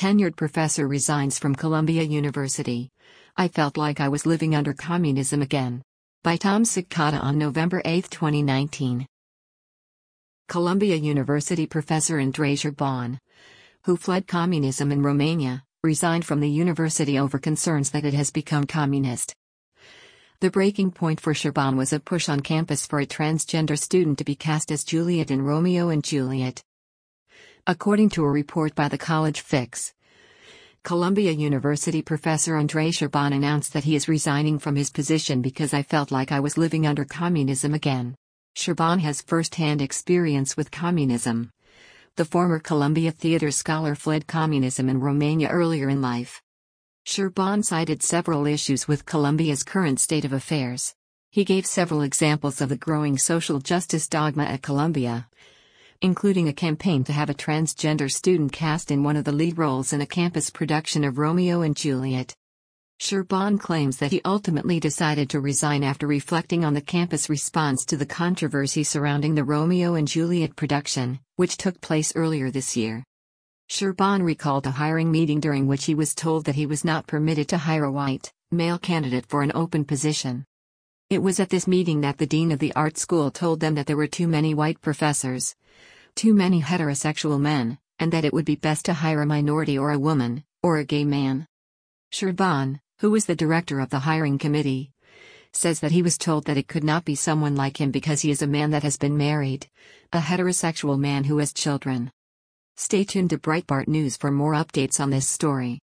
tenured professor resigns from Columbia University. I felt like I was living under communism again. By Tom Cicada on November 8, 2019. Columbia University professor Andrei Shcherbon, who fled communism in Romania, resigned from the university over concerns that it has become communist. The breaking point for Shcherbon was a push on campus for a transgender student to be cast as Juliet in Romeo and Juliet. According to a report by the College Fix, Columbia University professor Andrei Shcherbon announced that he is resigning from his position because I felt like I was living under communism again. Shcherbon has first-hand experience with communism. The former Columbia Theater scholar fled communism in Romania earlier in life. Shcherbon cited several issues with Columbia's current state of affairs. He gave several examples of the growing social justice dogma at Columbia, including a campaign to have a transgender student cast in one of the lead roles in a campus production of Romeo and Juliet. Shcherbon claims that he ultimately decided to resign after reflecting on the campus response to the controversy surrounding the Romeo and Juliet production, which took place earlier this year. Shcherbon recalled a hiring meeting during which he was told that he was not permitted to hire a white, male candidate for an open position. It was at this meeting that the dean of the art school told them that there were too many white professors, too many heterosexual men, and that it would be best to hire a minority or a woman, or a gay man. Shcherbon, who was the director of the hiring committee, says that he was told that it could not be someone like him because he is a man that has been married, a heterosexual man who has children. Stay tuned to Breitbart News for more updates on this story.